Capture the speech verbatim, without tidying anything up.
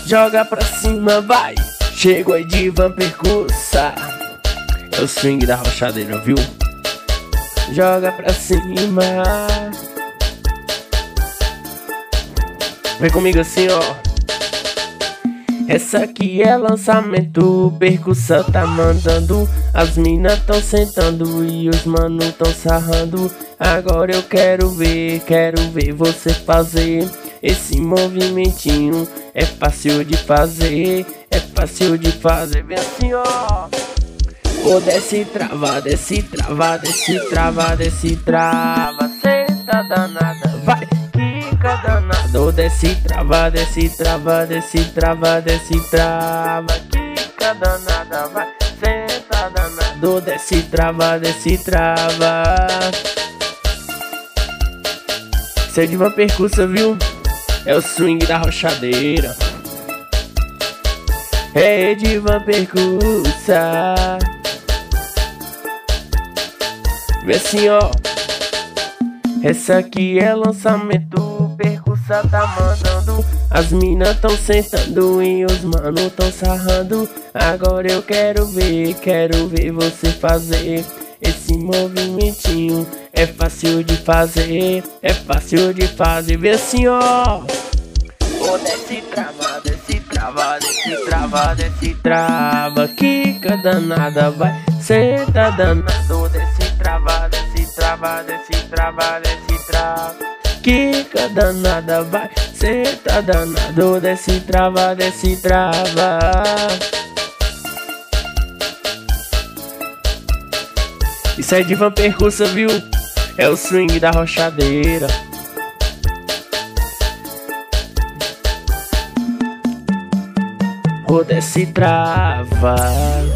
Joga pra cima, vai. Chegou aí diva percussa. É o swing da rochadeira, viu? Joga pra cima. Vem comigo assim, ó. Essa aqui é lançamento, percussa tá mandando. As minas tão sentando e os manos tão sarrando. Agora eu quero ver, quero ver você fazer esse movimentinho. É fácil de fazer, é fácil de fazer. Vem assim, ó. Ô, desce trava, desce trava, desce trava, desce trava. Senta danada, vai, quica danada. Ô, desce trava, desce trava, desce trava, desce trava. Quica danada, vai, senta danada. Ô, desce trava, desce trava. Isso é de uma percussa, viu? É o swing da rochadeira. É de uma percussa. Vê assim, ó. Essa aqui é lançamento, percussa tá mandando. As minas tão sentando e os manos tão sarrando. Agora eu quero ver, quero ver você fazer esse movimentinho. É fácil de fazer, é fácil de fazer. Vê assim, ó. Ô, desce trava, desce trava, desce trava, desce trava. Quica danada, vai, senta danado. Desce trava, desce trava, desce trava, desce trava. Quica danada, vai, senta danado. Desce trava, desce trava. Isso é diva percussa, viu? É o swing da rochadeira. Ô, desce trava.